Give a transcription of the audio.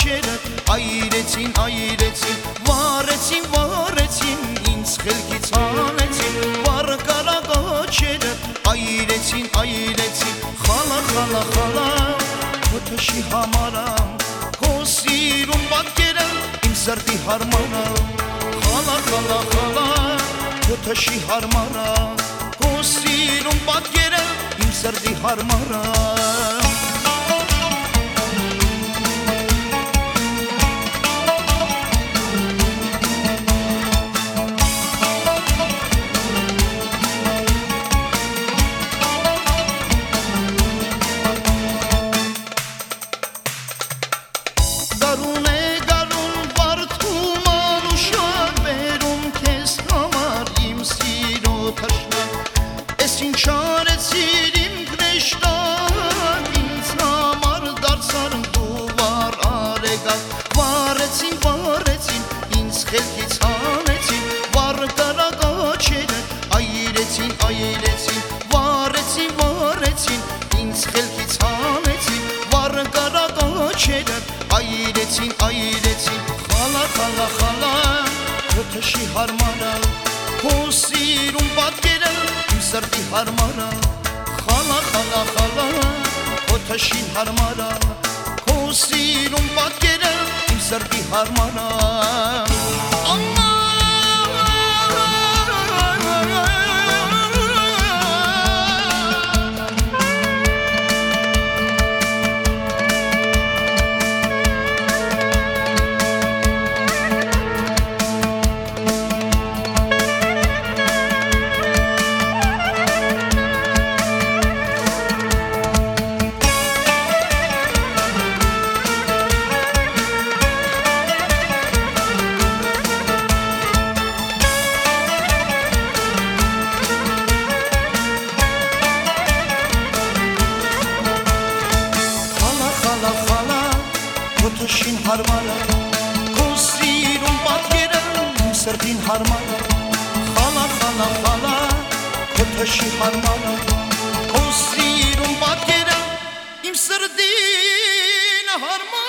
աչքերը այրեցին, այրեցին, վարեցին, ինձ խելքից հանեցին, վառ կարագ աչքերը այրեցին, խալա, խալա, խալա, քո թշի համարամ, քո սիրուն պատկերը իմ սրտի հարմարա, խալա, խալա, խալա, քո թշի հարմարա, քո սիրուն պատկերը իմ սրտի հարմարա։ Վարեցին, ինձ խելքից հանեցին, վառ կարագ աչքերը այրեցին, վարեցին, ինձ խելքից հանեցին, վառ կարագ աչքերը այրեցին, խալա, խալա, խալա, քո թշի հարմարա, քո սիրուն պատկերը իմ սրտի հարմարա, խալա, խալա, խալա, քո թշի հարմարա, քո սիրուն պատկերը իմ սրտի հարմարա։ Քո թշին հարմարա, քո սիրուն պատկերը իմ սրտին հարմարա, խալա, խալա, խալա, քո թշի հարմարա, քո սիրուն պատկերը իմ սրտին հարմարա։